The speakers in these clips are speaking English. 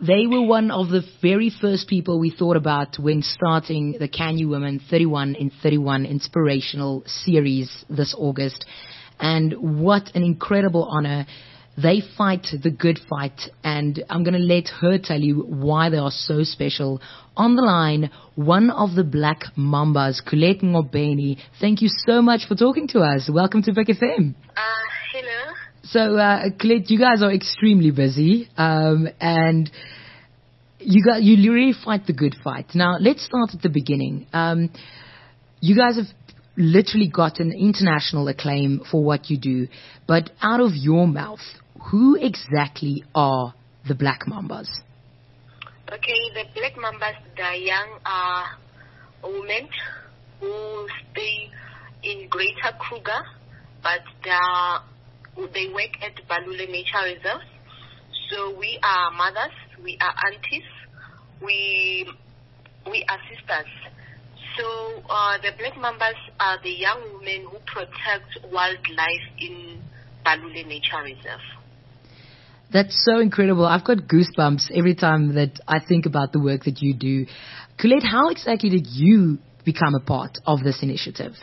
they were one of the very first people we thought about when starting the Can You Women 31 in 31 inspirational series this August. And what an incredible honor. They fight the good fight, and I'm going to let her tell you why they are so special. On the line, one of the Black Mambas, Colette Ngobeni. Thank you so much for talking to us. Welcome to Big FM. Hello. So, Colette, you guys are extremely busy, and you really fight the good fight. Now, let's start at the beginning. You guys have literally gotten international acclaim for what you do, but out of your mouth, who exactly are the Black Mambas? Okay, the Black Mambas, they young women who stay in Greater Kruger, but they work at Balule Nature Reserve. So we are mothers, we are aunties, we are sisters. So the Black Mambas are the young women who protect wildlife in Balule Nature Reserve. That's so incredible. I've got goosebumps every time that I think about the work that you do. Colette, how exactly did you become a part of this initiative?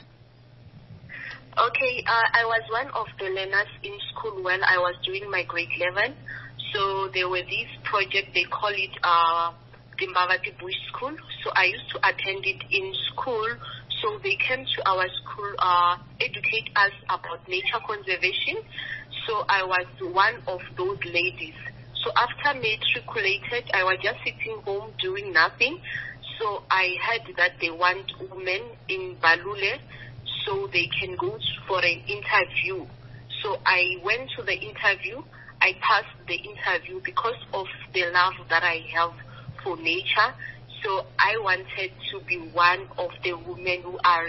Okay, I was one of the learners in school when I was doing my grade 11. So there were these projects, they call it Dimbavati Bush School. So I used to attend it in school. So they came to our school, educate us about nature conservation. So I was one of those ladies. So after matriculated, I was just sitting home doing nothing. So I heard that they want women in Balule so they can go for an interview. So I went to the interview. I passed the interview because of the love that I have for nature. So I wanted to be one of the women who are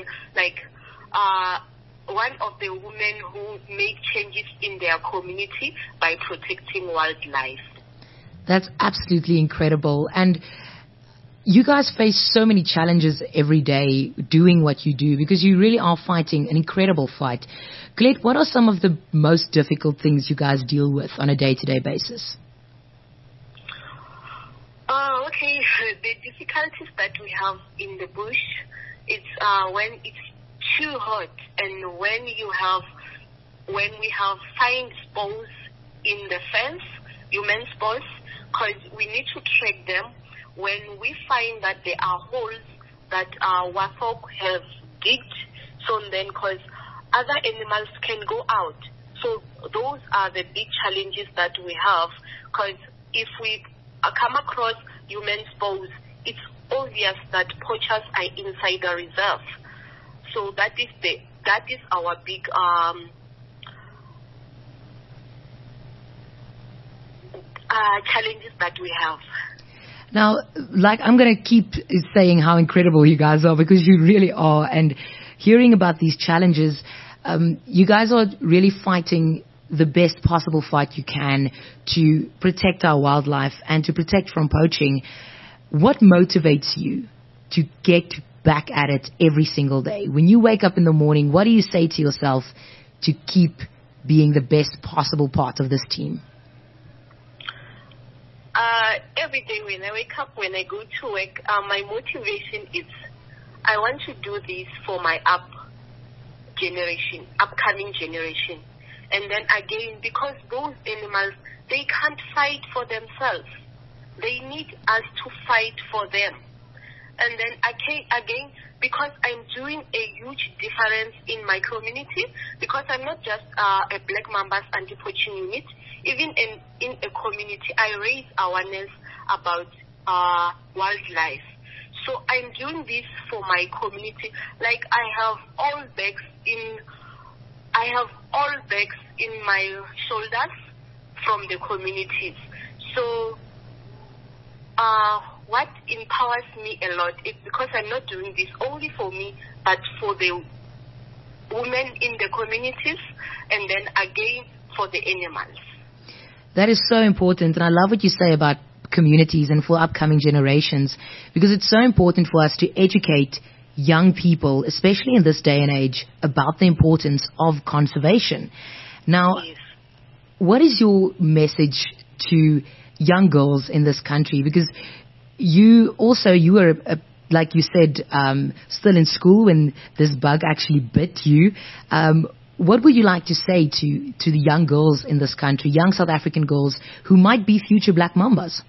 one of the women who make changes in their community by protecting wildlife. That's absolutely incredible. And you guys face so many challenges every day doing what you do because you really are fighting an incredible fight. Colette, what are some of the most difficult things you guys deal with on a day-to-day basis? Okay, the difficulties that we have in the bush, it's when it's too hot and when we have find spores in the fence, human spores, because we need to track them. When we find that there are holes that Wafok have digged, so then because other animals can go out. So those are the big challenges that we have, because if we come across human spores, it's obvious that poachers are inside the reserve. So that is our big challenges that we have. Now, I'm going to keep saying how incredible you guys are because you really are. And hearing about these challenges, you guys are really fighting the best possible fight you can to protect our wildlife and to protect from poaching. What motivates you to get back at it every single day? When you wake up in the morning, what do you say to yourself to keep being the best possible part of this team? Every day when I wake up, when I go to work, my motivation is I want to do this for my upcoming generation. And then again, because those animals, they can't fight for themselves. They need us to fight for them. And then again, because I'm doing a huge difference in my community, because I'm not just a Black Mambas anti-poaching unit, even in a community, I raise awareness about wildlife. So I'm doing this for my community. Like I have all bags in my shoulders from the communities. So what empowers me a lot is because I'm not doing this only for me, but for the women in the communities, and then again for the animals. That is so important, and I love what you say about communities and for upcoming generations, because it's so important for us to educate young people, especially in this day and age, about the importance of conservation. Now, Yes. What is your message to young girls in this country? Because you were, like you said, still in school when this bug actually bit you. What would you like to say to the young girls in this country, young South African girls who might be future Black Mambas?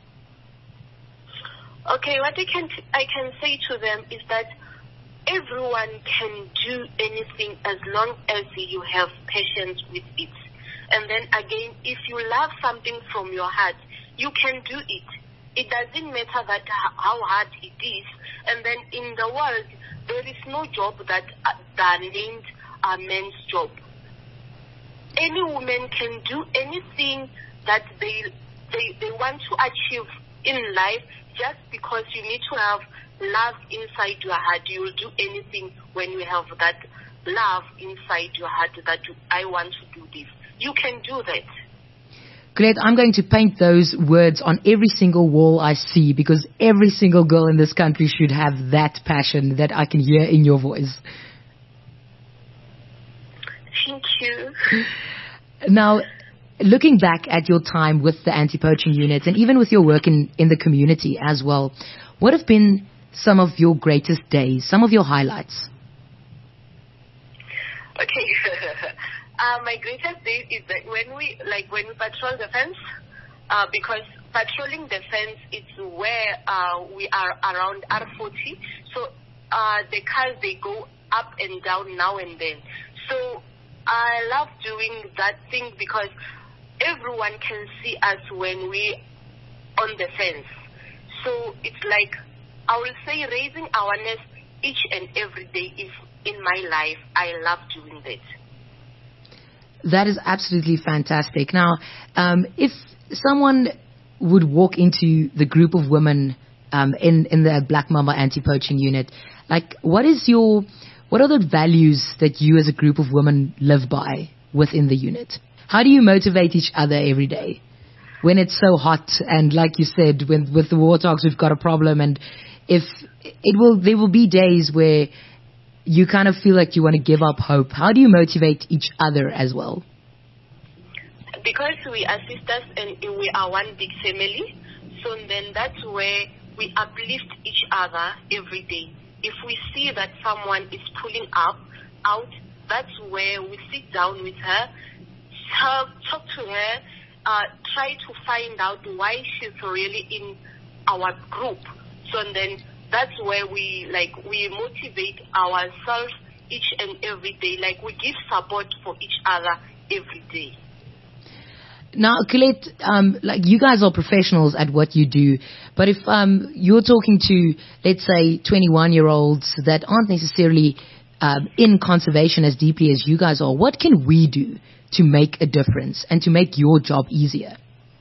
Okay, what I can say to them is that everyone can do anything as long as you have patience with it. And then again, if you love something from your heart, you can do it. It doesn't matter that how hard it is. And then in the world, there is no job that named a man's job. Any woman can do anything that they want to achieve in life, just because you need to have love inside your heart. You will do anything when you have that love inside your heart that I want to do this. You can do that. Colette, I'm going to paint those words on every single wall I see, because every single girl in this country should have that passion that I can hear in your voice. Thank you. Now, looking back at your time with the anti-poaching unit and even with your work in the community as well, what have been some of your greatest days, some of your highlights? Okay. My greatest day is that when we patrol the fence, because patrolling the fence is where we are around R40. So the cars, they go up and down now and then. So I love doing that thing because everyone can see us when we on the fence. So it's like, I will say, raising awareness each and every day is in my life. I love doing that. That is absolutely fantastic. Now, if someone would walk into the group of women in the Black Mamba anti-poaching unit, like, what are the values that you as a group of women live by within the unit? How do you motivate each other every day when it's so hot? And like you said, with the Warthogs, we've got a problem, and there will be days where you kind of feel like you want to give up hope. How do you motivate each other as well? Because we are sisters and we are one big family, so then that's where we uplift each other every day. If we see that someone is pulling out, that's where we sit down with her, talk to her, try to find out why she's really in our group. So then that's where we motivate ourselves each and every day. Like, we give support for each other every day. Now, Colette, like, you guys are professionals at what you do, but if you're talking to, let's say, 21-year-olds that aren't necessarily in conservation as deeply as you guys are, what can we do to make a difference and to make your job easier?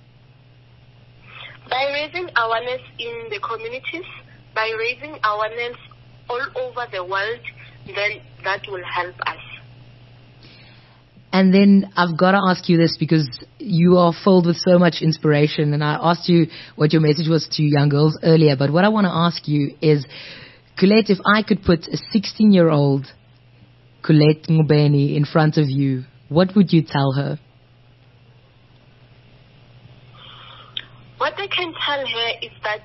By raising awareness in the communities, by raising awareness all over the world, then that will help us. And then I've got to ask you this, because you are filled with so much inspiration, and I asked you what your message was to young girls earlier, but what I want to ask you is, Colette, if I could put a 16-year-old Colette Ngobeni in front of you, what would you tell her? What I can tell her is that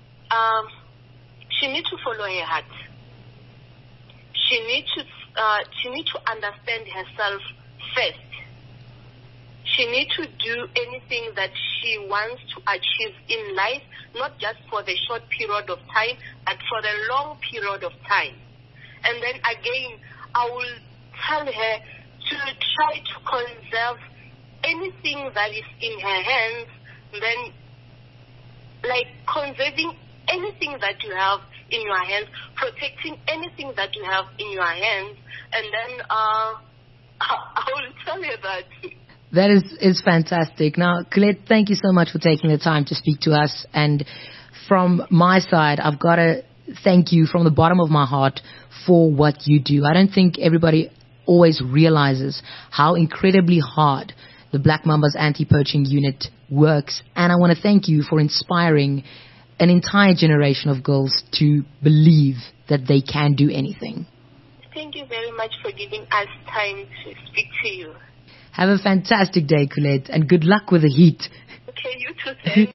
she needs to follow her heart. She needs to understand herself first. She needs to do anything that she wants to achieve in life, not just for the short period of time, but for the long period of time. And then again, I will tell her to try to conserve anything that is in her hands, then like conserving anything that you have in your hands, protecting anything that you have in your hands, and then I will tell you that. That is fantastic. Now, Colette, thank you so much for taking the time to speak to us. And from my side, I've got to thank you from the bottom of my heart for what you do. I don't think everybody always realizes how incredibly hard the Black Mambas anti-poaching unit works. And I want to thank you for inspiring an entire generation of girls to believe that they can do anything. Thank you very much for giving us time to speak to you. Have a fantastic day, Colette, and good luck with the heat. Okay, you too, thanks.